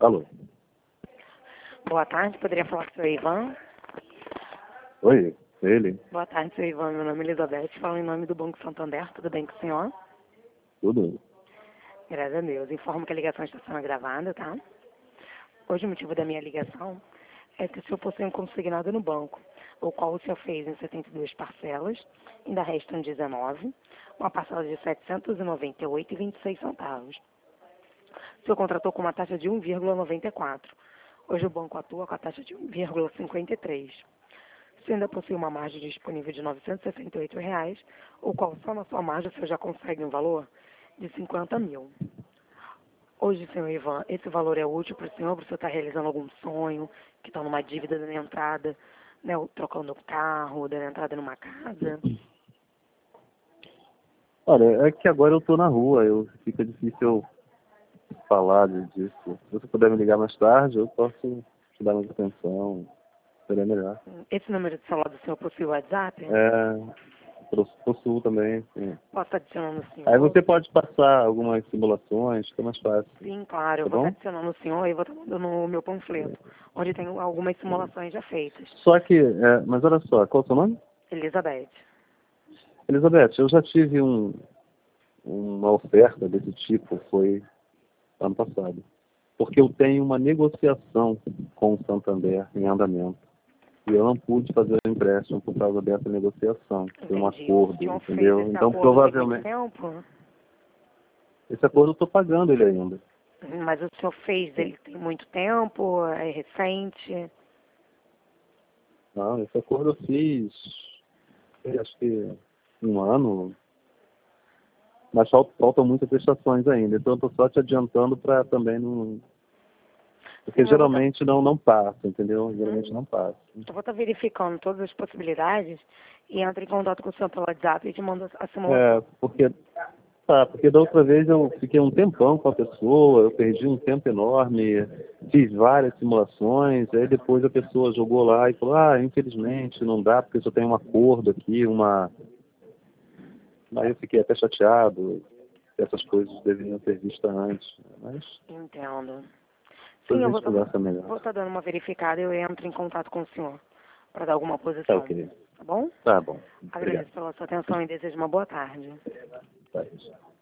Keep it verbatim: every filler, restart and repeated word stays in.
Alô? Boa tarde, poderia falar com o senhor Ivan? Oi, ele? Boa tarde, senhor Ivan. Meu nome é Elizabeth, falo em nome do Banco Santander. Tudo bem com o senhor? Tudo? Graças a Deus. Informo que a ligação está sendo gravada, tá? Hoje o motivo da minha ligação é que o senhor possui um consignado no banco, o qual o senhor fez em setenta e duas parcelas, ainda restam dezenove, uma parcela de setecentos e noventa e oito reais e vinte e seis centavos. O senhor contratou com uma taxa de um vírgula noventa e quatro. Hoje o banco atua com a taxa de um vírgula cinquenta e três. O senhor ainda possui uma margem disponível de novecentos e sessenta e oito reais, o qual só na sua margem o senhor já consegue um valor de cinquenta mil. Hoje, senhor Ivan, esse valor é útil para o senhor, para o senhor estar realizando algum sonho, que está numa dívida dando entrada, né, ou trocando o carro, dando entrada numa casa? Olha, é que agora eu tô na rua, eu, fica difícil eu falar disso. Se você puder me ligar mais tarde, eu posso te dar mais atenção, seria melhor. Esse número de celular do senhor possui o WhatsApp? É, possuo também, sim. Posso estar adicionando o senhor? Aí você pode passar algumas simulações, fica mais fácil. Sim, claro, eu Tá vou estar bom? adicionando o senhor e vou estar mandando o meu panfleto, onde tem algumas simulações já feitas. Só que, é, mas olha só, qual é o seu nome? Elizabeth. Elizabeth, eu já tive um, uma oferta desse tipo, foi ano passado. Porque eu tenho uma negociação com o Santander em andamento. E eu não pude fazer o empréstimo por causa dessa negociação. Foi um Entendi. O acordo, senhor entendeu? fez esse Então, acordo tem muito provavelmente, tempo? esse acordo eu estou pagando ele ainda. Mas o senhor fez ele tem muito tempo? É recente? Não, esse acordo eu fiz, eu acho que um ano, mas faltam, faltam muitas prestações ainda. Então, eu estou só te adiantando para também não... Porque Sim, eu vou tá, geralmente não, não passa, entendeu? Geralmente hum, não passa. eu vou estar verificando todas as possibilidades e entro em contato com o senhor pelo WhatsApp e te mando a É, simulação. porque, tá, porque da outra vez eu fiquei um tempão com a pessoa, eu perdi um tempo enorme, fiz várias simulações, aí depois a pessoa jogou lá e falou, ah, infelizmente não dá, porque só tem um acordo aqui, uma... Aí eu fiquei até chateado, essas coisas deveriam ter visto antes, mas Entendo. Sim, depois a eu vou gente estar conversa vou melhor. tá dando uma verificada e eu entro em contato com o senhor para dar alguma Tá posição. ok. Tá bom? Tá bom. Obrigado. Agradeço pela sua atenção e desejo uma boa tarde. Tá.